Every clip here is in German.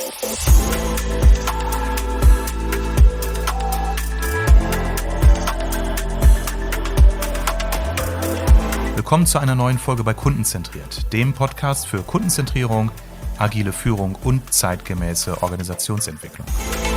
Willkommen zu einer neuen Folge bei Kundenzentriert, dem Podcast für Kundenzentrierung, agile Führung und zeitgemäße Organisationsentwicklung.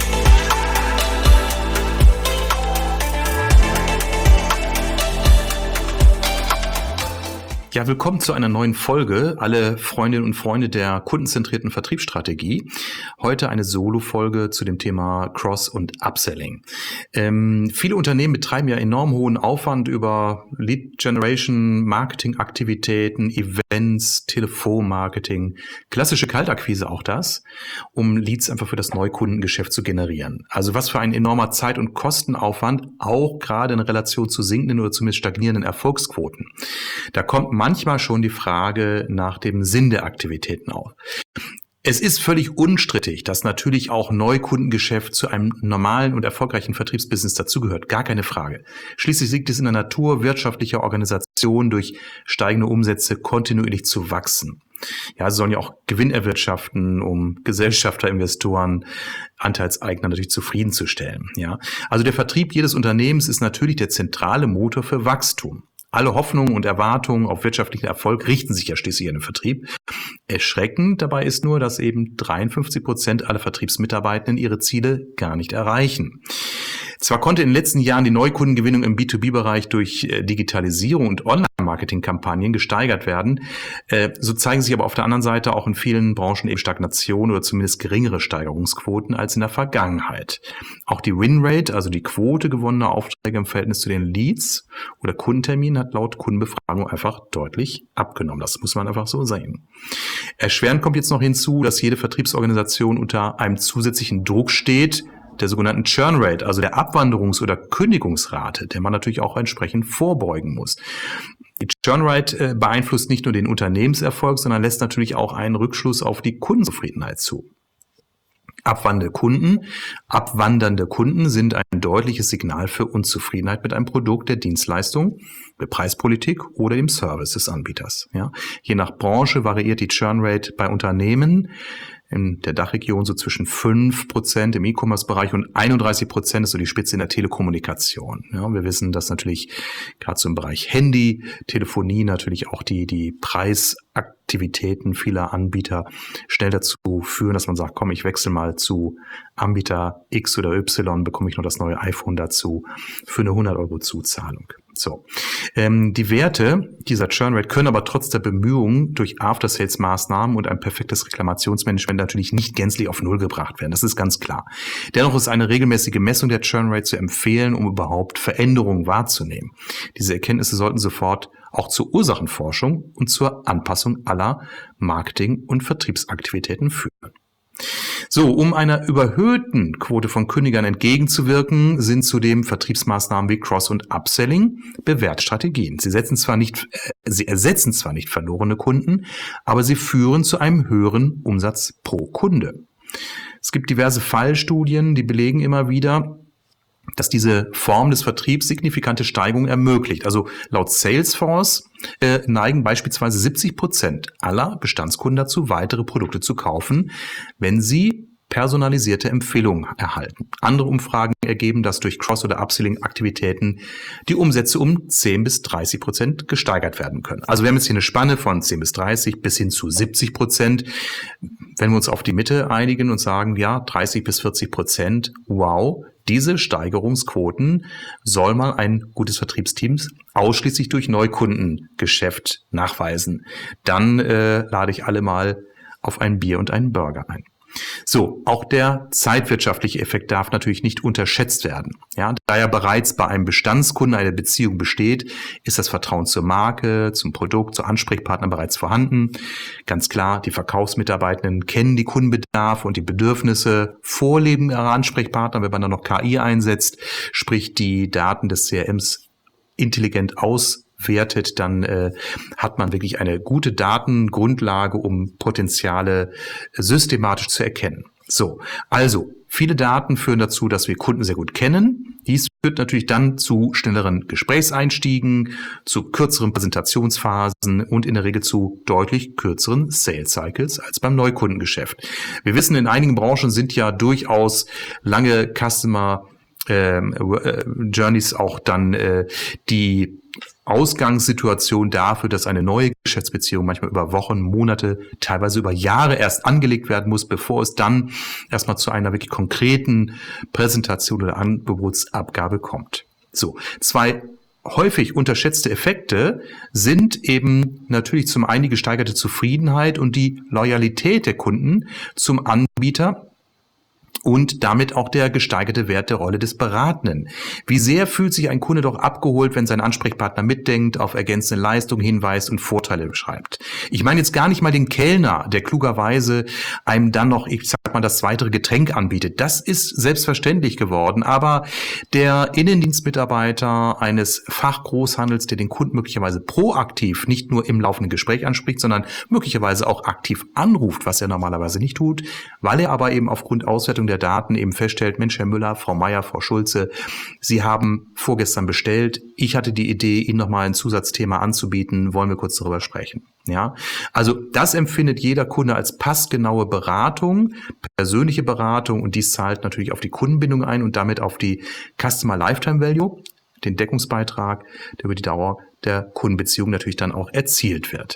Ja, willkommen zu einer neuen Folge, alle Freundinnen und Freunde der kundenzentrierten Vertriebsstrategie. Heute eine Solo-Folge zu dem Thema Cross- und Upselling. Viele Unternehmen betreiben ja enorm hohen Aufwand über Lead-Generation, Marketingaktivitäten, Events, Telefonmarketing, klassische Kaltakquise auch das, um Leads einfach für das Neukundengeschäft zu generieren. Also was für ein enormer Zeit- und Kostenaufwand, auch gerade in Relation zu sinkenden oder zumindest stagnierenden Erfolgsquoten. Da kommt manchmal schon die Frage nach dem Sinn der Aktivitäten auf. Es ist völlig unstrittig, dass natürlich auch Neukundengeschäft zu einem normalen und erfolgreichen Vertriebsbusiness dazugehört. Gar keine Frage. Schließlich liegt es in der Natur wirtschaftlicher Organisationen, durch steigende Umsätze kontinuierlich zu wachsen. Ja, sie sollen ja auch Gewinn erwirtschaften, um Gesellschafter, Investoren, Anteilseigner natürlich zufriedenzustellen. Ja, also der Vertrieb jedes Unternehmens ist natürlich der zentrale Motor für Wachstum. Alle Hoffnungen und Erwartungen auf wirtschaftlichen Erfolg richten sich ja schließlich an den Vertrieb. Erschreckend dabei ist nur, dass eben 53% aller Vertriebsmitarbeitenden ihre Ziele gar nicht erreichen. Zwar konnte in den letzten Jahren die Neukundengewinnung im B2B-Bereich durch Digitalisierung und Online-Marketing-Kampagnen gesteigert werden, so zeigen sich aber auf der anderen Seite auch in vielen Branchen eben Stagnation oder zumindest geringere Steigerungsquoten als in der Vergangenheit. Auch die Winrate, also die Quote gewonnener Aufträge im Verhältnis zu den Leads oder Kundenterminen, hat laut Kundenbefragung einfach deutlich abgenommen. Das muss man einfach so sehen. Erschwerend kommt jetzt noch hinzu, dass jede Vertriebsorganisation unter einem zusätzlichen Druck steht, der sogenannten Churn Rate, also der Abwanderungs- oder Kündigungsrate, der man natürlich auch entsprechend vorbeugen muss. Die Churn Rate beeinflusst nicht nur den Unternehmenserfolg, sondern lässt natürlich auch einen Rückschluss auf die Kundenzufriedenheit zu. Abwandernde Kunden sind ein deutliches Signal für Unzufriedenheit mit einem Produkt, der Dienstleistung, der Preispolitik oder dem Service des Anbieters. Ja. Je nach Branche variiert die Churn Rate bei Unternehmen in der Dachregion so zwischen 5% im E-Commerce-Bereich und 31% ist so die Spitze in der Telekommunikation. Ja, wir wissen, dass natürlich gerade so im Bereich Handy, Telefonie natürlich auch die Preisaktivitäten vieler Anbieter schnell dazu führen, dass man sagt, komm, ich wechsle mal zu Anbieter X oder Y, bekomme ich noch das neue iPhone dazu für eine 100 € Zuzahlung. So, die Werte dieser Churn Rate können aber trotz der Bemühungen durch After-Sales-Maßnahmen und ein perfektes Reklamationsmanagement natürlich nicht gänzlich auf Null gebracht werden. Das ist ganz klar. Dennoch ist eine regelmäßige Messung der Churn Rate zu empfehlen, um überhaupt Veränderungen wahrzunehmen. Diese Erkenntnisse sollten sofort auch zur Ursachenforschung und zur Anpassung aller Marketing- und Vertriebsaktivitäten führen. So, um einer überhöhten Quote von Kündigern entgegenzuwirken, sind zudem Vertriebsmaßnahmen wie Cross- und Upselling bewährte Strategien. Sie ersetzen zwar nicht verlorene Kunden, aber sie führen zu einem höheren Umsatz pro Kunde. Es gibt diverse Fallstudien, die belegen immer wieder, dass diese Form des Vertriebs signifikante Steigerungen ermöglicht. Also laut Salesforce neigen beispielsweise 70% aller Bestandskunden dazu, weitere Produkte zu kaufen, wenn sie personalisierte Empfehlungen erhalten. Andere Umfragen ergeben, dass durch Cross- oder Upselling-Aktivitäten die Umsätze um 10-30% gesteigert werden können. Also wir haben jetzt hier eine Spanne von 10-30 bis hin zu 70%. Wenn wir uns auf die Mitte einigen und sagen, ja, 30-40%, wow, diese Steigerungsquoten soll mal ein gutes Vertriebsteam ausschließlich durch Neukundengeschäft nachweisen. Dann lade ich alle mal auf ein Bier und einen Burger ein. So, auch der zeitwirtschaftliche Effekt darf natürlich nicht unterschätzt werden. Ja, da ja bereits bei einem Bestandskunden eine Beziehung besteht, ist das Vertrauen zur Marke, zum Produkt, zur Ansprechpartner bereits vorhanden. Ganz klar, die Verkaufsmitarbeitenden kennen die Kundenbedarfe und die Bedürfnisse vor Leben ihrer Ansprechpartner. Wenn man dann noch KI einsetzt, sprich die Daten des CRMs intelligent auswertet, dann hat man wirklich eine gute Datengrundlage, um Potenziale systematisch zu erkennen. So, also viele Daten führen dazu, dass wir Kunden sehr gut kennen, Dies führt natürlich dann zu schnelleren Gesprächseinstiegen, zu kürzeren Präsentationsphasen und in der Regel zu deutlich kürzeren Sales Cycles als beim Neukundengeschäft. Wir wissen, in einigen Branchen sind ja durchaus lange Customer Journeys auch dann die Ausgangssituation dafür, dass eine neue Geschäftsbeziehung manchmal über Wochen, Monate, teilweise über Jahre erst angelegt werden muss, bevor es dann erstmal zu einer wirklich konkreten Präsentation oder Angebotsabgabe kommt. So, zwei häufig unterschätzte Effekte sind eben natürlich zum einen die gesteigerte Zufriedenheit und die Loyalität der Kunden zum Anbieter und damit auch der gesteigerte Wert der Rolle des Beratenden. Wie sehr fühlt sich ein Kunde doch abgeholt, wenn sein Ansprechpartner mitdenkt, auf ergänzende Leistungen hinweist und Vorteile beschreibt. Ich meine jetzt gar nicht mal den Kellner, der klugerweise einem dann noch, ich sag mal, das weitere Getränk anbietet. Das ist selbstverständlich geworden, aber der Innendienstmitarbeiter eines Fachgroßhandels, der den Kunden möglicherweise proaktiv nicht nur im laufenden Gespräch anspricht, sondern möglicherweise auch aktiv anruft, was er normalerweise nicht tut, weil er aber eben aufgrund Auswertung der Daten eben feststellt, Mensch, Herr Müller, Frau Meier, Frau Schulze, Sie haben vorgestern bestellt. Ich hatte die Idee, Ihnen nochmal ein Zusatzthema anzubieten. Wollen wir kurz darüber sprechen? Ja, also das empfindet jeder Kunde als passgenaue Beratung, persönliche Beratung, und dies zahlt natürlich auf die Kundenbindung ein und damit auf die Customer Lifetime Value, den Deckungsbeitrag, der über die Dauer der Kundenbeziehung natürlich dann auch erzielt wird.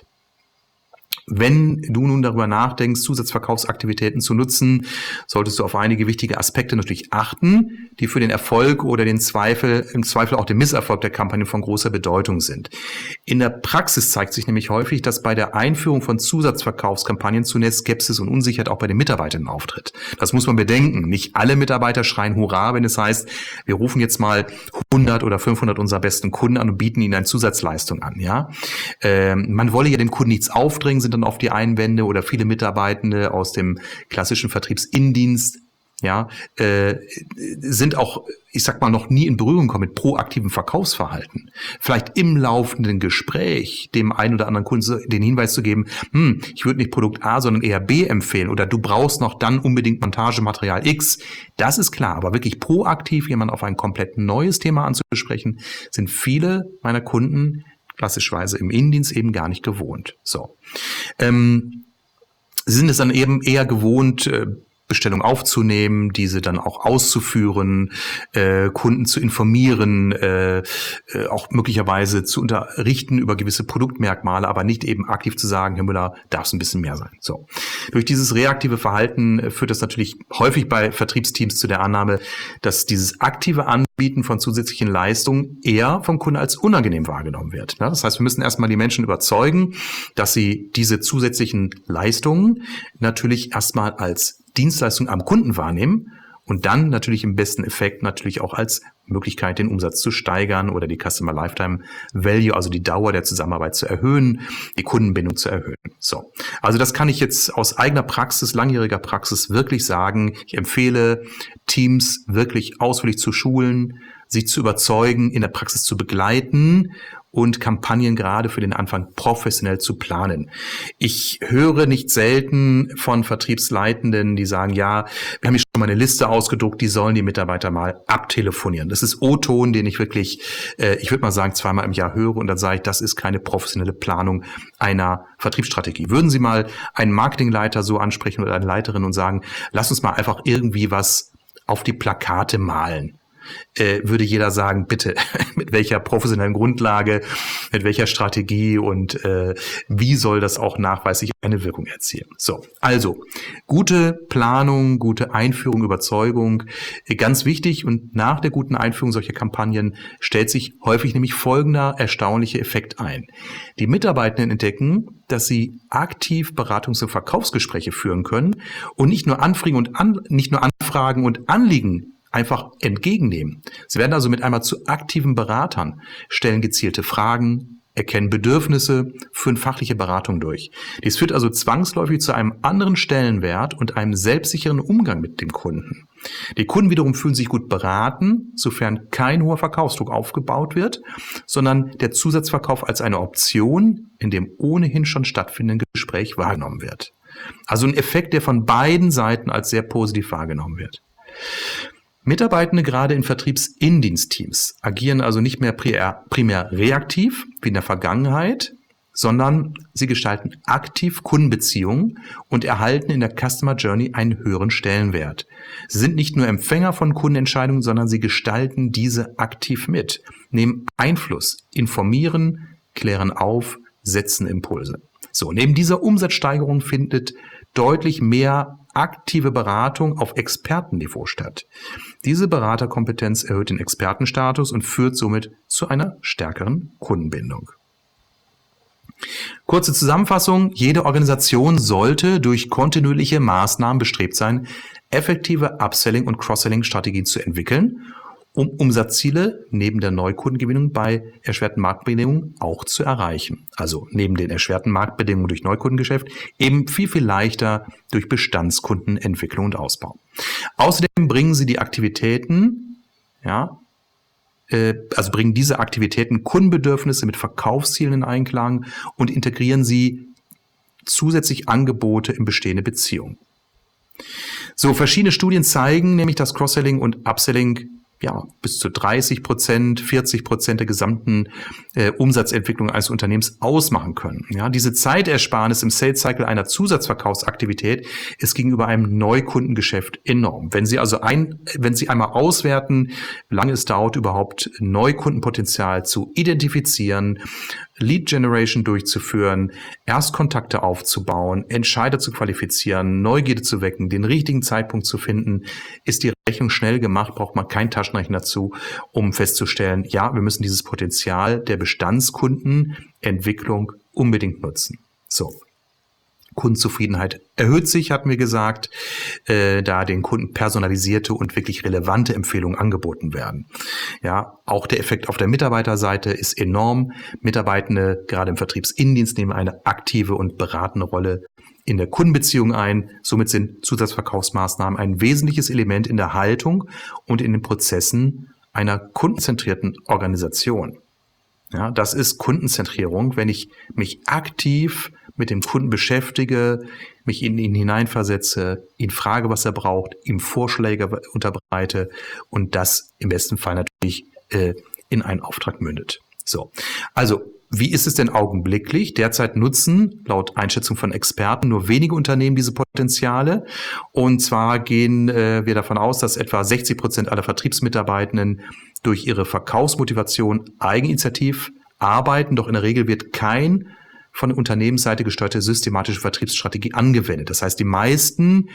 Wenn du nun darüber nachdenkst, Zusatzverkaufsaktivitäten zu nutzen, solltest du auf einige wichtige Aspekte natürlich achten, die für den Erfolg oder im Zweifel auch den Misserfolg der Kampagne von großer Bedeutung sind. In der Praxis zeigt sich nämlich häufig, dass bei der Einführung von Zusatzverkaufskampagnen zunächst Skepsis und Unsicherheit auch bei den Mitarbeitern auftritt. Das muss man bedenken. Nicht alle Mitarbeiter schreien Hurra, wenn es heißt, wir rufen jetzt mal 100 oder 500 unserer besten Kunden an und bieten ihnen eine Zusatzleistung an. Ja, man wolle ja dem Kunden nichts aufdrängen, sind dann oft die Einwände, oder viele Mitarbeitende aus dem klassischen Vertriebsinnendienst, ja, sind auch, ich sag mal, noch nie in Berührung gekommen mit proaktivem Verkaufsverhalten. Vielleicht im laufenden Gespräch dem einen oder anderen Kunden den Hinweis zu geben, ich würde nicht Produkt A, sondern eher B empfehlen, oder du brauchst noch dann unbedingt Montagematerial X. Das ist klar, aber wirklich proaktiv jemanden auf ein komplett neues Thema anzusprechen, sind viele meiner Kunden klassischweise im Innendienst eben gar nicht gewohnt. So. Sie sind es dann eben eher gewohnt, Bestellung aufzunehmen, diese dann auch auszuführen, Kunden zu informieren, auch möglicherweise zu unterrichten über gewisse Produktmerkmale, aber nicht eben aktiv zu sagen, Herr Müller, darf es ein bisschen mehr sein. So. Durch dieses reaktive Verhalten führt das natürlich häufig bei Vertriebsteams zu der Annahme, dass dieses aktive Anbieten von zusätzlichen Leistungen eher vom Kunden als unangenehm wahrgenommen wird. Das heißt, wir müssen erstmal die Menschen überzeugen, dass sie diese zusätzlichen Leistungen natürlich erstmal als Dienstleistung am Kunden wahrnehmen und dann natürlich im besten Effekt natürlich auch als Möglichkeit, den Umsatz zu steigern oder die Customer Lifetime Value, also die Dauer der Zusammenarbeit zu erhöhen, die Kundenbindung zu erhöhen. So. Also das kann ich jetzt aus eigener Praxis, langjähriger Praxis wirklich sagen. Ich empfehle, Teams wirklich ausführlich zu schulen, sie zu überzeugen, in der Praxis zu begleiten und Kampagnen gerade für den Anfang professionell zu planen. Ich höre nicht selten von Vertriebsleitenden, die sagen, ja, wir haben hier schon mal eine Liste ausgedruckt, die sollen die Mitarbeiter mal abtelefonieren. Das ist O-Ton, den ich wirklich, ich würde mal sagen, zweimal im Jahr höre, und dann sage ich, das ist keine professionelle Planung einer Vertriebsstrategie. Würden Sie mal einen Marketingleiter so ansprechen oder eine Leiterin und sagen, lass uns mal einfach irgendwie was auf die Plakate malen? Würde jeder sagen, bitte, mit welcher professionellen Grundlage, mit welcher Strategie und wie soll das auch nachweislich eine Wirkung erzielen. So, also gute Planung, gute Einführung, Überzeugung, ganz wichtig, und nach der guten Einführung solcher Kampagnen stellt sich häufig nämlich folgender erstaunlicher Effekt ein. Die Mitarbeitenden entdecken, dass sie aktiv Beratungs- und Verkaufsgespräche führen können und nicht nur Anfragen und Anliegen einfach entgegennehmen. Sie werden also mit einmal zu aktiven Beratern, stellen gezielte Fragen, erkennen Bedürfnisse, führen fachliche Beratung durch. Dies führt also zwangsläufig zu einem anderen Stellenwert und einem selbstsicheren Umgang mit dem Kunden. Die Kunden wiederum fühlen sich gut beraten, sofern kein hoher Verkaufsdruck aufgebaut wird, sondern der Zusatzverkauf als eine Option in dem ohnehin schon stattfindenden Gespräch wahrgenommen wird. Also ein Effekt, der von beiden Seiten als sehr positiv wahrgenommen wird. Mitarbeitende gerade in Vertriebsindienstteams agieren also nicht mehr primär reaktiv wie in der Vergangenheit, sondern sie gestalten aktiv Kundenbeziehungen und erhalten in der Customer Journey einen höheren Stellenwert. Sie sind nicht nur Empfänger von Kundenentscheidungen, sondern sie gestalten diese aktiv mit, nehmen Einfluss, informieren, klären auf, setzen Impulse. So, neben dieser Umsatzsteigerung findet deutlich mehr aktive Beratung auf Expertenniveau statt. Diese Beraterkompetenz erhöht den Expertenstatus und führt somit zu einer stärkeren Kundenbindung. Kurze Zusammenfassung: Jede Organisation sollte durch kontinuierliche Maßnahmen bestrebt sein, effektive Upselling- und Cross-Selling-Strategien zu entwickeln, um Umsatzziele neben der Neukundengewinnung bei erschwerten Marktbedingungen auch zu erreichen. Also neben den erschwerten Marktbedingungen durch Neukundengeschäft eben viel leichter durch Bestandskundenentwicklung und Ausbau. Außerdem bringen sie die Aktivitäten, bringen diese Aktivitäten Kundenbedürfnisse mit Verkaufszielen in Einklang und integrieren sie zusätzlich Angebote in bestehende Beziehungen. So, verschiedene Studien zeigen nämlich, dass Cross-Selling und Upselling bis zu 30%, 40% der gesamten Umsatzentwicklung eines Unternehmens ausmachen können. Ja, diese Zeitersparnis im Sales Cycle einer Zusatzverkaufsaktivität ist gegenüber einem Neukundengeschäft enorm. Wenn Sie einmal auswerten, wie lange es dauert, überhaupt Neukundenpotenzial zu identifizieren, Lead Generation durchzuführen, Erstkontakte aufzubauen, Entscheider zu qualifizieren, Neugierde zu wecken, den richtigen Zeitpunkt zu finden, ist die Rechnung schnell gemacht, braucht man keinen Taschenrechner dazu, um festzustellen, ja, wir müssen dieses Potenzial der Bestandskundenentwicklung unbedingt nutzen. So. Kundenzufriedenheit erhöht sich, hatten wir gesagt, da den Kunden personalisierte und wirklich relevante Empfehlungen angeboten werden. Ja, auch der Effekt auf der Mitarbeiterseite ist enorm. Mitarbeitende, gerade im Vertriebsinnendienst, nehmen eine aktive und beratende Rolle in der Kundenbeziehung ein. Somit sind Zusatzverkaufsmaßnahmen ein wesentliches Element in der Haltung und in den Prozessen einer kundenzentrierten Organisation. Ja, das ist Kundenzentrierung, wenn ich mich aktiv mit dem Kunden beschäftige, mich in ihn hineinversetze, ihn frage, was er braucht, ihm Vorschläge unterbreite und das im besten Fall natürlich in einen Auftrag mündet. So, also wie ist es denn augenblicklich? Derzeit nutzen laut Einschätzung von Experten nur wenige Unternehmen diese Potenziale. Und zwar gehen wir davon aus, dass etwa 60% aller Vertriebsmitarbeitenden durch ihre Verkaufsmotivation eigeninitiativ arbeiten. Doch in der Regel wird kein von der Unternehmensseite gesteuerte systematische Vertriebsstrategie angewendet. Das heißt, die meisten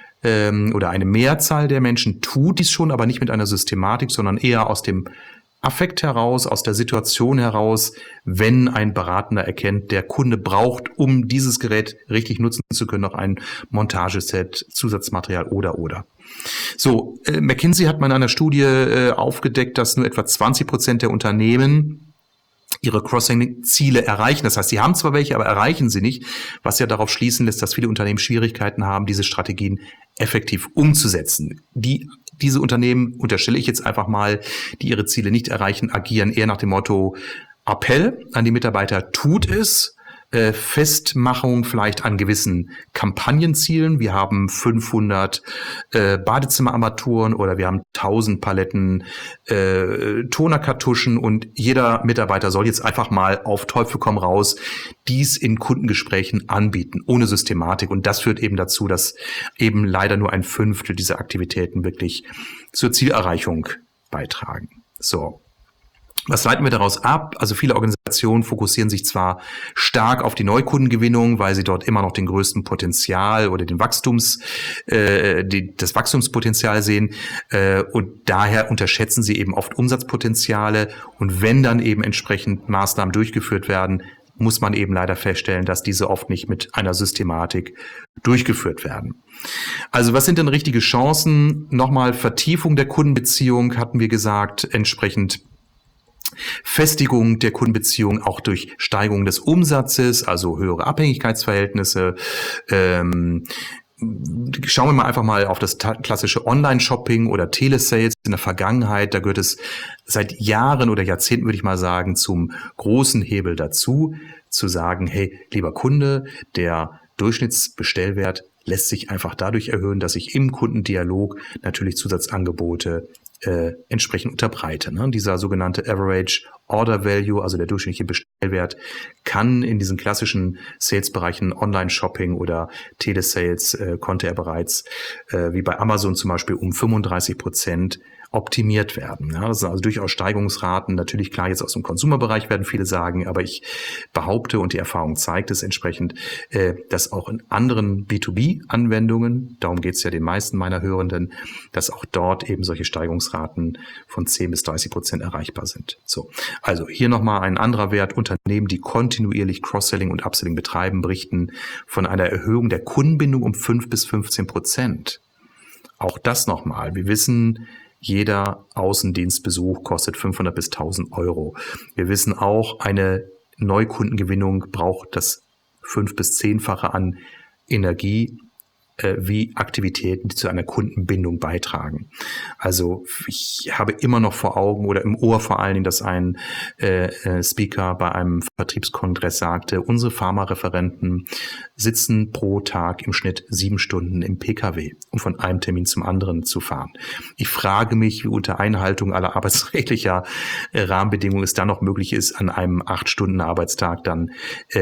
oder eine Mehrzahl der Menschen tut dies schon, aber nicht mit einer Systematik, sondern eher aus dem Affekt heraus, aus der Situation heraus, wenn ein Beratender erkennt, der Kunde braucht, um dieses Gerät richtig nutzen zu können, noch ein Montageset, Zusatzmaterial oder. So, McKinsey hat mal in einer Studie aufgedeckt, dass nur etwa 20% der Unternehmen ihre Cross-Selling-Ziele erreichen. Das heißt, sie haben zwar welche, aber erreichen sie nicht, was ja darauf schließen lässt, dass viele Unternehmen Schwierigkeiten haben, diese Strategien effektiv umzusetzen. Diese Unternehmen, unterstelle ich jetzt einfach mal, die ihre Ziele nicht erreichen, agieren eher nach dem Motto Appell an die Mitarbeiter, tut es, Festmachung vielleicht an gewissen Kampagnenzielen. Wir haben 500 Badezimmerarmaturen oder wir haben 1000 Paletten Tonerkartuschen und jeder Mitarbeiter soll jetzt einfach mal auf Teufel komm raus dies in Kundengesprächen anbieten, ohne Systematik. Und das führt eben dazu, dass eben leider nur ein Fünftel dieser Aktivitäten wirklich zur Zielerreichung beitragen. So. Was leiten wir daraus ab? Also viele Organisationen fokussieren sich zwar stark auf die Neukundengewinnung, weil sie dort immer noch den größten Potenzial oder das Wachstumspotenzial sehen und daher unterschätzen sie eben oft Umsatzpotenziale und wenn dann eben entsprechend Maßnahmen durchgeführt werden, muss man eben leider feststellen, dass diese oft nicht mit einer Systematik durchgeführt werden. Also was sind denn richtige Chancen? Nochmal Vertiefung der Kundenbeziehung hatten wir gesagt, entsprechend Festigung der Kundenbeziehung auch durch Steigerung des Umsatzes, also höhere Abhängigkeitsverhältnisse. Schauen wir mal einfach mal auf das klassische Online-Shopping oder Telesales in der Vergangenheit. Da gehört es seit Jahren oder Jahrzehnten, würde ich mal sagen, zum großen Hebel dazu, zu sagen, hey, lieber Kunde, der Durchschnittsbestellwert lässt sich einfach dadurch erhöhen, dass ich im Kundendialog natürlich Zusatzangebote entsprechend unterbreite. Ne? Dieser sogenannte Average Order Value, also der durchschnittliche Bestellwert, kann in diesen klassischen Sales-Bereichen Online-Shopping oder Telesales konnte er bereits, wie bei Amazon zum Beispiel, um 35% optimiert werden. Ja, das sind also durchaus Steigerungsraten. Natürlich klar, jetzt aus dem Konsumerbereich werden viele sagen, aber ich behaupte und die Erfahrung zeigt es entsprechend, dass auch in anderen B2B-Anwendungen, darum geht es ja den meisten meiner Hörenden, dass auch dort eben solche Steigerungsraten von 10-30% erreichbar sind. So, also hier nochmal ein anderer Wert. Unternehmen, die kontinuierlich Cross-Selling und Upselling betreiben, berichten von einer Erhöhung der Kundenbindung um 5-15%. Auch das nochmal. Wir wissen, jeder Außendienstbesuch kostet 500 bis 1.000 Euro. Wir wissen auch, eine Neukundengewinnung braucht das 5- bis 10-fache an Energie wie Aktivitäten, die zu einer Kundenbindung beitragen. Also ich habe immer noch vor Augen oder im Ohr vor allen Dingen, dass ein Speaker bei einem Vertriebskongress sagte, unsere Pharmareferenten sitzen pro Tag im Schnitt 7 Stunden im PKW, um von einem Termin zum anderen zu fahren. Ich frage mich, wie unter Einhaltung aller arbeitsrechtlicher Rahmenbedingungen es dann noch möglich ist, an einem 8-Stunden-Arbeitstag dann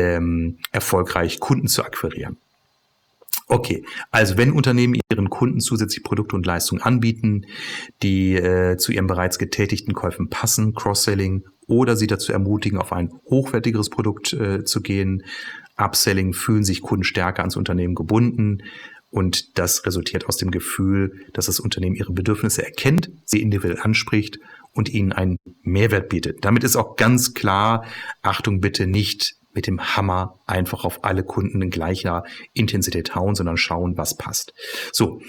erfolgreich Kunden zu akquirieren. Okay, also wenn Unternehmen ihren Kunden zusätzlich Produkte und Leistungen anbieten, die zu ihren bereits getätigten Käufen passen, Cross-Selling, oder sie dazu ermutigen, auf ein hochwertigeres Produkt zu gehen, Upselling, fühlen sich Kunden stärker ans Unternehmen gebunden und das resultiert aus dem Gefühl, dass das Unternehmen ihre Bedürfnisse erkennt, sie individuell anspricht und ihnen einen Mehrwert bietet. Damit ist auch ganz klar, Achtung bitte, nicht mit dem Hammer einfach auf alle Kunden in gleicher Intensität hauen, sondern schauen, was passt. So,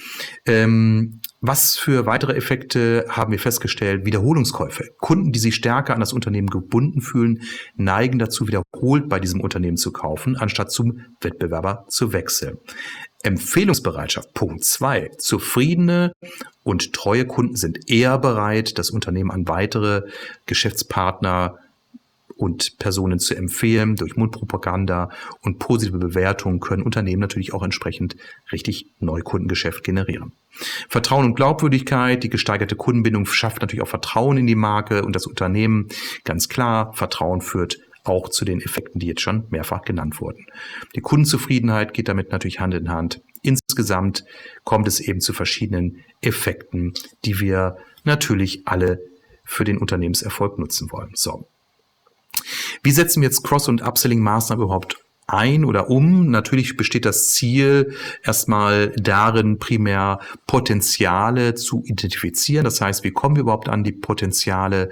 was für weitere Effekte haben wir festgestellt? Wiederholungskäufe. Kunden, die sich stärker an das Unternehmen gebunden fühlen, neigen dazu, wiederholt bei diesem Unternehmen zu kaufen, anstatt zum Wettbewerber zu wechseln. Empfehlungsbereitschaft. Punkt 2. Zufriedene und treue Kunden sind eher bereit, das Unternehmen an weitere Geschäftspartner und Personen zu empfehlen. Durch Mundpropaganda und positive Bewertungen können Unternehmen natürlich auch entsprechend richtig Neukundengeschäft generieren. Vertrauen und Glaubwürdigkeit, die gesteigerte Kundenbindung schafft natürlich auch Vertrauen in die Marke und das Unternehmen. Ganz klar, Vertrauen führt auch zu den Effekten, die jetzt schon mehrfach genannt wurden. Die Kundenzufriedenheit geht damit natürlich Hand in Hand. Insgesamt kommt es eben zu verschiedenen Effekten, die wir natürlich alle für den Unternehmenserfolg nutzen wollen. So. Wie setzen wir jetzt Cross- und Upselling-Maßnahmen überhaupt ein oder um? Natürlich besteht das Ziel erstmal darin, primär Potenziale zu identifizieren. Das heißt, wie kommen wir überhaupt an die Potenziale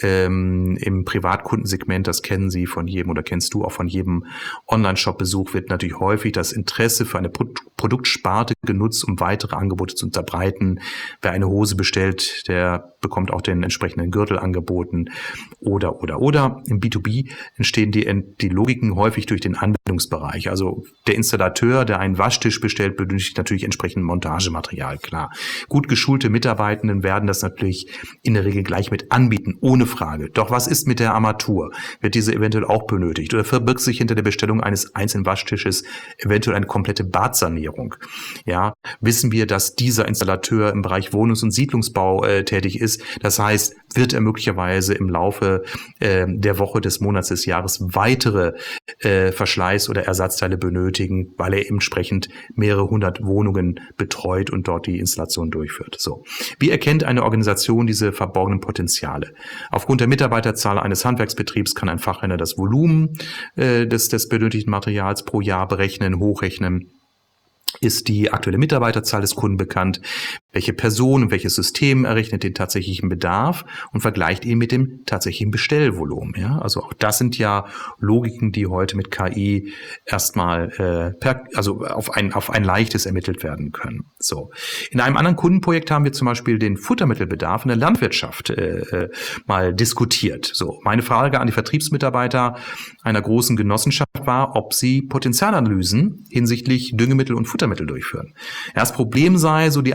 im Privatkundensegment? Das kennen Sie von jedem oder kennst du auch von jedem Online-Shop-Besuch, wird natürlich häufig das Interesse für eine Produktsparte genutzt, um weitere Angebote zu unterbreiten. Wer eine Hose bestellt, der bekommt auch den entsprechenden Gürtel angeboten oder. Im B2B entstehen die Logiken häufig durch den Anwendungsbereich. Also der Installateur, der einen Waschtisch bestellt, benötigt natürlich entsprechend Montagematerial, klar. Gut geschulte Mitarbeitenden werden das natürlich in der Regel gleich mit anbieten, ohne Frage. Doch was ist mit der Armatur? Wird diese eventuell auch benötigt? Oder verbirgt sich hinter der Bestellung eines einzelnen Waschtisches eventuell eine komplette Badsanierung? Ja, wissen wir, dass dieser Installateur im Bereich Wohnungs- und Siedlungsbau tätig ist? Das heißt, wird er möglicherweise im Laufe der Woche, des Monats, des Jahres weitere Verschleiß- oder Ersatzteile benötigen, weil er entsprechend mehrere hundert Wohnungen betreut und dort die Installation durchführt. So. Wie erkennt eine Organisation diese verborgenen Potenziale? Aufgrund der Mitarbeiterzahl eines Handwerksbetriebs kann ein Fachhändler das Volumen des benötigten Materials pro Jahr berechnen, hochrechnen. Ist die aktuelle Mitarbeiterzahl des Kunden bekannt? Welche Person und welches System errechnet den tatsächlichen Bedarf und vergleicht ihn mit dem tatsächlichen Bestellvolumen? Ja, also auch das sind ja Logiken, die heute mit KI erstmal auf ein leichtes ermittelt werden können. So. In einem anderen Kundenprojekt haben wir zum Beispiel den Futtermittelbedarf in der Landwirtschaft mal diskutiert. So. Meine Frage an die Vertriebsmitarbeiter einer großen Genossenschaft war, ob sie Potenzialanalysen hinsichtlich Düngemittel und Futtermittel durchführen. Ja, das Problem sei, so die Antwort, dass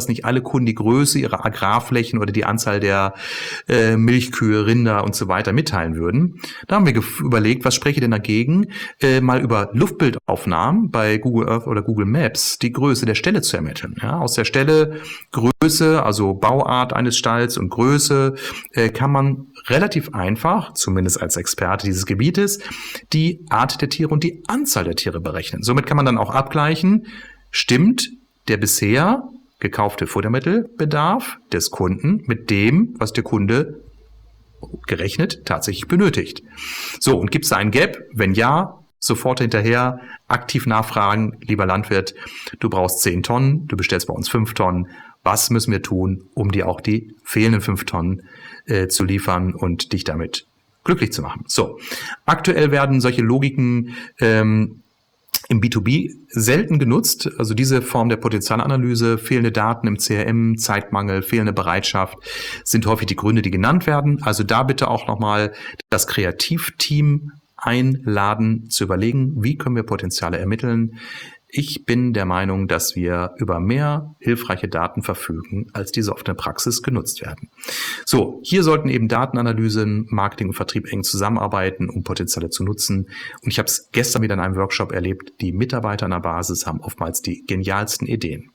dass nicht alle Kunden die Größe ihrer Agrarflächen oder die Anzahl der Milchkühe, Rinder und so weiter mitteilen würden. Da haben wir überlegt, was spreche denn dagegen, mal über Luftbildaufnahmen bei Google Earth oder Google Maps die Größe der Ställe zu ermitteln. Ja, aus der Stelle Größe, also Bauart eines Stalls und Größe, kann man relativ einfach, zumindest als Experte dieses Gebietes, die Art der Tiere und die Anzahl der Tiere berechnen. Somit kann man dann auch abgleichen, stimmt der bisher gekaufte Futtermittelbedarf des Kunden mit dem, was der Kunde gerechnet tatsächlich benötigt. So, und gibt es da einen Gap? Wenn ja, sofort hinterher aktiv nachfragen, lieber Landwirt, du brauchst 10 Tonnen, du bestellst bei uns 5 Tonnen. Was müssen wir tun, um dir auch die fehlenden 5 Tonnen zu liefern und dich damit glücklich zu machen? So, aktuell werden solche Logiken im B2B selten genutzt. Also diese Form der Potenzialanalyse, fehlende Daten im CRM, Zeitmangel, fehlende Bereitschaft sind häufig die Gründe, die genannt werden. Also da bitte auch nochmal das Kreativteam einladen, zu überlegen, wie können wir Potenziale ermitteln. Ich bin der Meinung, dass wir über mehr hilfreiche Daten verfügen, als diese oft in der Praxis genutzt werden. So, hier sollten eben Datenanalysen, Marketing und Vertrieb eng zusammenarbeiten, um Potenziale zu nutzen. Und ich habe es gestern wieder in einem Workshop erlebt, die Mitarbeiter an der Basis haben oftmals die genialsten Ideen.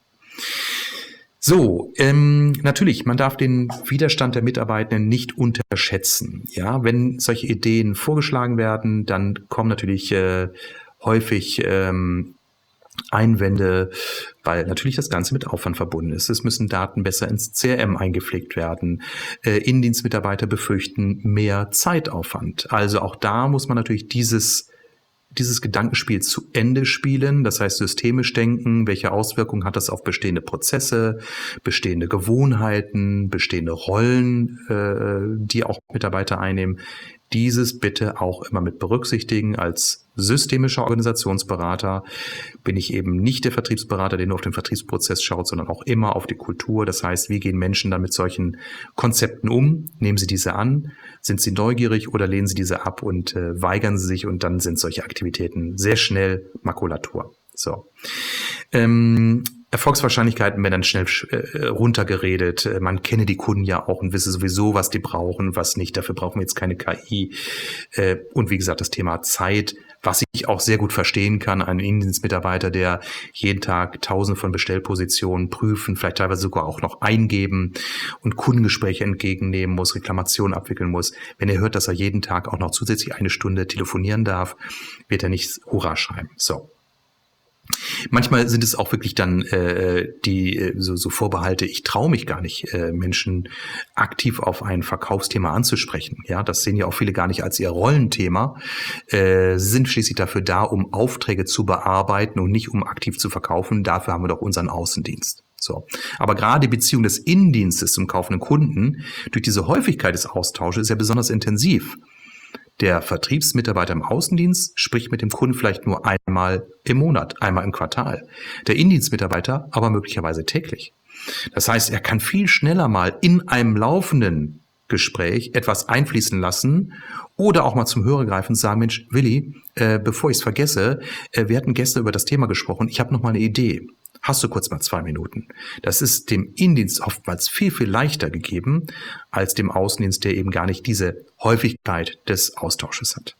So, natürlich, man darf den Widerstand der Mitarbeitenden nicht unterschätzen. Ja, wenn solche Ideen vorgeschlagen werden, dann kommen natürlich häufig Einwände, weil natürlich das Ganze mit Aufwand verbunden ist. Es müssen Daten besser ins CRM eingepflegt werden. Innendienstmitarbeiter befürchten mehr Zeitaufwand. Also auch da muss man natürlich dieses Gedankenspiel zu Ende spielen, das heißt systemisch denken, welche Auswirkungen hat das auf bestehende Prozesse, bestehende Gewohnheiten, bestehende Rollen, die auch Mitarbeiter einnehmen. Dieses bitte auch immer mit berücksichtigen. Als systemischer Organisationsberater bin ich eben nicht der Vertriebsberater, der nur auf den Vertriebsprozess schaut, sondern auch immer auf die Kultur. Das heißt, wie gehen Menschen dann mit solchen Konzepten um? Nehmen sie diese an? Sind sie neugierig oder lehnen sie diese ab und weigern sie sich? Und dann sind solche Aktivitäten sehr schnell Makulatur. So. Erfolgswahrscheinlichkeiten werden dann schnell runtergeredet. Man kenne die Kunden ja auch und wisse sowieso, was die brauchen, was nicht. Dafür brauchen wir jetzt keine KI. Und wie gesagt, das Thema Zeit, was ich auch sehr gut verstehen kann. Ein Innendienstmitarbeiter, der jeden Tag Tausende von Bestellpositionen prüfen, vielleicht teilweise sogar auch noch eingeben und Kundengespräche entgegennehmen muss, Reklamationen abwickeln muss. Wenn er hört, dass er jeden Tag auch noch zusätzlich 1 Stunde telefonieren darf, wird er nicht Hurra schreiben. So. Manchmal sind es auch wirklich dann so Vorbehalte, ich traue mich gar nicht, Menschen aktiv auf ein Verkaufsthema anzusprechen. Ja, das sehen ja auch viele gar nicht als ihr Rollenthema. Sie sind schließlich dafür da, um Aufträge zu bearbeiten und nicht um aktiv zu verkaufen. Dafür haben wir doch unseren Außendienst. So. Aber gerade die Beziehung des Innendienstes zum kaufenden Kunden durch diese Häufigkeit des Austausches ist ja besonders intensiv. Der Vertriebsmitarbeiter im Außendienst spricht mit dem Kunden vielleicht nur einmal im Monat, einmal im Quartal. Der Innendienstmitarbeiter aber möglicherweise täglich. Das heißt, er kann viel schneller mal in einem laufenden Gespräch etwas einfließen lassen oder auch mal zum Hörer greifen und sagen, Mensch, Willi, bevor ich es vergesse, wir hatten gestern über das Thema gesprochen, ich habe noch mal eine Idee. Hast du kurz mal 2 Minuten? Das ist dem Innendienst oftmals viel, viel leichter gegeben als dem Außendienst, der eben gar nicht diese Häufigkeit des Austausches hat.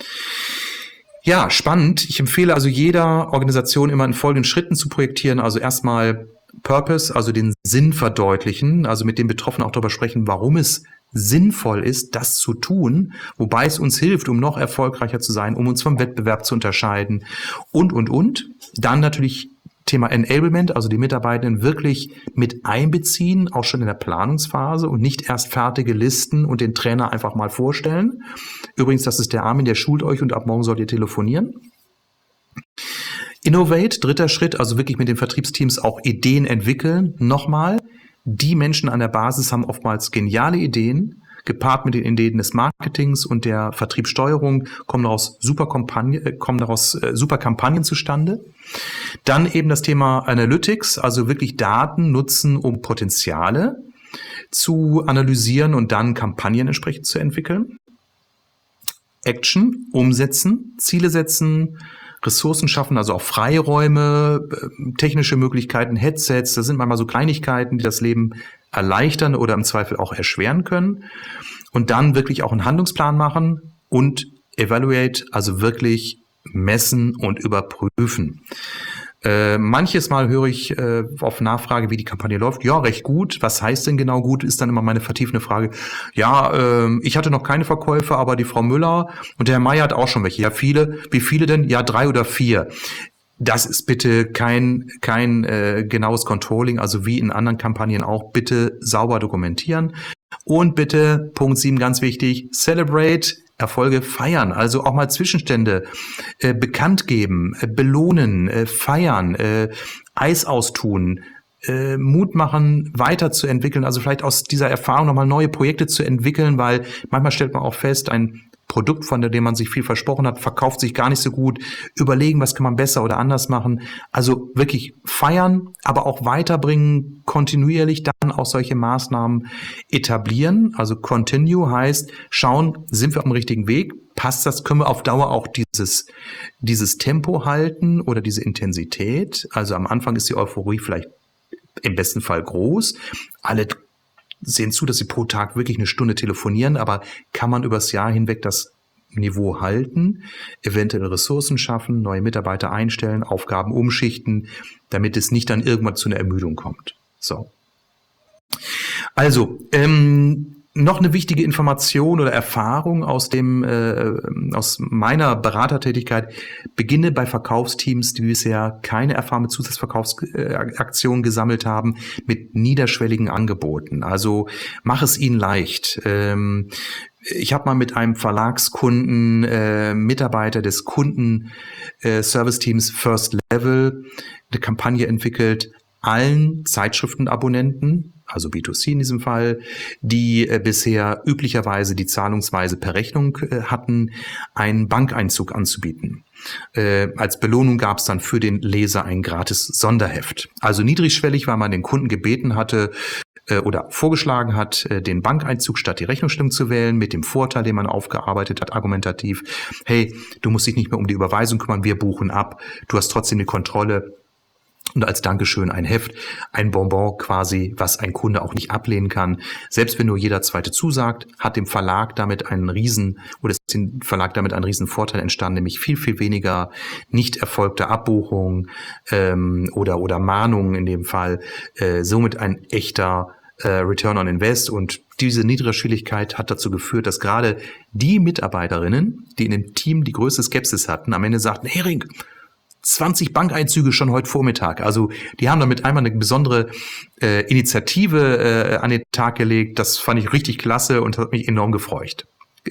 Ja, spannend. Ich empfehle also jeder Organisation immer in folgenden Schritten zu projektieren. Also erstmal Purpose, also den Sinn verdeutlichen, also mit den Betroffenen auch darüber sprechen, warum es sinnvoll ist, das zu tun, wobei es uns hilft, um noch erfolgreicher zu sein, um uns vom Wettbewerb zu unterscheiden und. Dann natürlich Thema Enablement, also die Mitarbeitenden wirklich mit einbeziehen, auch schon in der Planungsphase und nicht erst fertige Listen und den Trainer einfach mal vorstellen. Übrigens, das ist der Armin, der schult euch und ab morgen sollt ihr telefonieren. Innovate, 3. Schritt, also wirklich mit den Vertriebsteams auch Ideen entwickeln. Nochmal, die Menschen an der Basis haben oftmals geniale Ideen, gepaart mit den Ideen des Marketings und der Vertriebssteuerung kommen daraus super Kampagnen zustande. Dann eben das Thema Analytics, also wirklich Daten nutzen, um Potenziale zu analysieren und dann Kampagnen entsprechend zu entwickeln. Action, umsetzen, Ziele setzen, Ressourcen schaffen, also auch Freiräume, technische Möglichkeiten, Headsets, das sind manchmal so Kleinigkeiten, die das Leben erleichtern oder im Zweifel auch erschweren können. Und dann wirklich auch einen Handlungsplan machen und evaluate, also wirklich messen und überprüfen. Manches Mal höre ich auf Nachfrage, wie die Kampagne läuft. Ja, recht gut. Was heißt denn genau gut? Ist dann immer meine vertiefende Frage. Ja, ich hatte noch keine Verkäufe, aber die Frau Müller und der Herr Meier hat auch schon welche. Ja, viele. Wie viele denn? Ja, 3 oder 4. Das ist bitte kein genaues Controlling, also wie in anderen Kampagnen auch. Bitte sauber dokumentieren. Und bitte, Punkt 7, ganz wichtig, celebrate, Erfolge feiern, also auch mal Zwischenstände bekannt geben, belohnen, feiern, Eis austun, Mut machen, weiterzuentwickeln, also vielleicht aus dieser Erfahrung nochmal neue Projekte zu entwickeln, weil manchmal stellt man auch fest, ein Produkt, von dem man sich viel versprochen hat, verkauft sich gar nicht so gut. Überlegen, was kann man besser oder anders machen. Also wirklich feiern, aber auch weiterbringen, kontinuierlich dann auch solche Maßnahmen etablieren. Also continue heißt, schauen, sind wir auf dem richtigen Weg? Passt das? Können wir auf Dauer auch dieses Tempo halten oder diese Intensität? Also am Anfang ist die Euphorie vielleicht im besten Fall groß. Alle sehen zu, dass sie pro Tag wirklich eine Stunde telefonieren, aber kann man übers Jahr hinweg das Niveau halten, eventuell Ressourcen schaffen, neue Mitarbeiter einstellen, Aufgaben umschichten, damit es nicht dann irgendwann zu einer Ermüdung kommt. So. Also, noch eine wichtige Information oder Erfahrung aus meiner Beratertätigkeit. Beginne bei Verkaufsteams, die bisher keine Erfahrung mit Zusatzverkaufsaktionen gesammelt haben, mit niederschwelligen Angeboten. Also mach es ihnen leicht. Ich habe mal mit einem Verlagskunden, Mitarbeiter des Kunden-Service-Teams First Level eine Kampagne entwickelt, allen Zeitschriftenabonnenten, also B2C in diesem Fall, die bisher üblicherweise die Zahlungsweise per Rechnung hatten, einen Bankeinzug anzubieten. Als Belohnung gab es dann für den Leser ein gratis Sonderheft. Also niedrigschwellig, weil man den Kunden gebeten hatte oder vorgeschlagen hat, den Bankeinzug statt die Rechnungsstimmung zu wählen, mit dem Vorteil, den man aufgearbeitet hat, argumentativ. Hey, du musst dich nicht mehr um die Überweisung kümmern, wir buchen ab, du hast trotzdem die Kontrolle. Und als Dankeschön ein Heft, ein Bonbon quasi, was ein Kunde auch nicht ablehnen kann. Selbst wenn nur jeder Zweite zusagt, hat dem Verlag damit einen riesen Vorteil entstanden, nämlich viel, viel weniger nicht erfolgte Abbuchungen oder Mahnungen in dem Fall. Somit ein echter Return on Invest. Und diese Niedrigschwelligkeit hat dazu geführt, dass gerade die Mitarbeiterinnen, die in dem Team die größte Skepsis hatten, am Ende sagten, Hering, 20 Bankeinzüge schon heute Vormittag. Also die haben damit einmal eine besondere Initiative an den Tag gelegt. Das fand ich richtig klasse und hat mich enorm gefreut.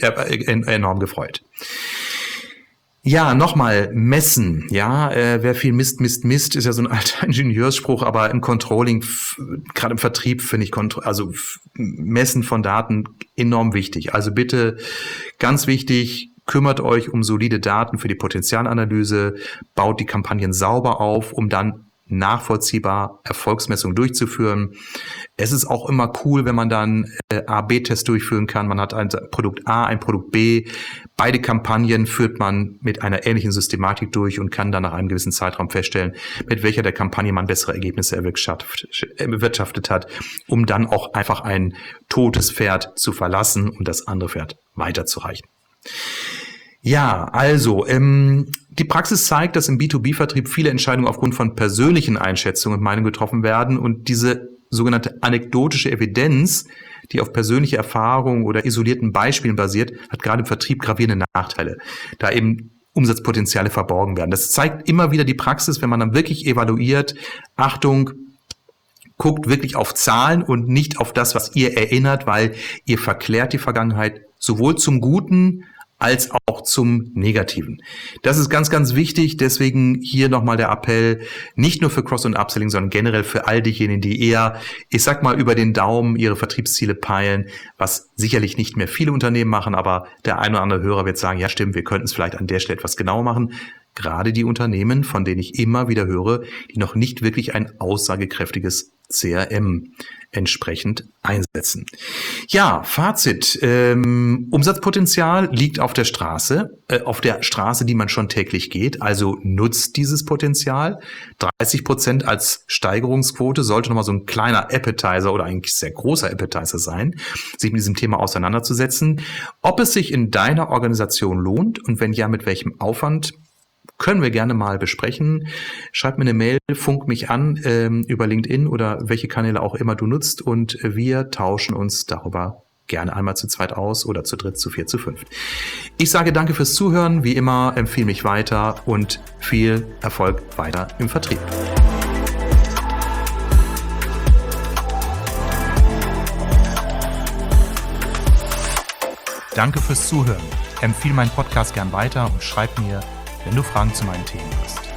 Ja, nochmal messen. Ja, wer viel misst, ist ja so ein alter Ingenieursspruch, aber im Controlling, gerade im Vertrieb, finde ich Messen von Daten enorm wichtig. Also bitte ganz wichtig, kümmert euch um solide Daten für die Potenzialanalyse, baut die Kampagnen sauber auf, um dann nachvollziehbar Erfolgsmessungen durchzuführen. Es ist auch immer cool, wenn man dann A-B-Test durchführen kann. Man hat ein Produkt A, ein Produkt B. Beide Kampagnen führt man mit einer ähnlichen Systematik durch und kann dann nach einem gewissen Zeitraum feststellen, mit welcher der Kampagne man bessere Ergebnisse erwirtschaftet hat, um dann auch einfach ein totes Pferd zu verlassen und das andere Pferd weiterzureichen. Ja, also die Praxis zeigt, dass im B2B-Vertrieb viele Entscheidungen aufgrund von persönlichen Einschätzungen und Meinungen getroffen werden und diese sogenannte anekdotische Evidenz, die auf persönliche Erfahrungen oder isolierten Beispielen basiert, hat gerade im Vertrieb gravierende Nachteile, da eben Umsatzpotenziale verborgen werden. Das zeigt immer wieder die Praxis, wenn man dann wirklich evaluiert, Achtung, guckt wirklich auf Zahlen und nicht auf das, was ihr erinnert, weil ihr verklärt die Vergangenheit sowohl zum Guten als auch zum Negativen. Das ist ganz, ganz wichtig. Deswegen hier nochmal der Appell, nicht nur für Cross- und Upselling, sondern generell für all diejenigen, die eher, ich sag mal, über den Daumen ihre Vertriebsziele peilen, was sicherlich nicht mehr viele Unternehmen machen, aber der ein oder andere Hörer wird sagen, ja stimmt, wir könnten es vielleicht an der Stelle etwas genauer machen. Gerade die Unternehmen, von denen ich immer wieder höre, die noch nicht wirklich ein aussagekräftiges CRM entsprechend einsetzen. Ja, Fazit. Umsatzpotenzial liegt auf der Straße, die man schon täglich geht. Also nutzt dieses Potenzial. 30% als Steigerungsquote sollte nochmal so ein kleiner Appetizer oder eigentlich sehr großer Appetizer sein, sich mit diesem Thema auseinanderzusetzen. Ob es sich in deiner Organisation lohnt und wenn ja, mit welchem Aufwand, können wir gerne mal besprechen. Schreib mir eine Mail, funk mich an über LinkedIn oder welche Kanäle auch immer du nutzt und wir tauschen uns darüber gerne einmal zu zweit aus oder zu dritt, zu viert, zu fünft. Ich sage danke fürs Zuhören, wie immer, empfehle mich weiter und viel Erfolg weiter im Vertrieb. Danke fürs Zuhören. Empfehle meinen Podcast gern weiter und schreib mir, wenn du Fragen zu meinen Themen hast.